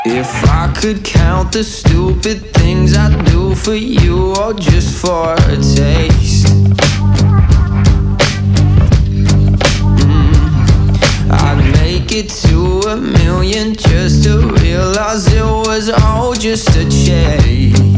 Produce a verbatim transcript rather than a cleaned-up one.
If I could count the stupid things I do for you, or just for a taste, mm, I'd make it to a million just to realize it was all just a chase.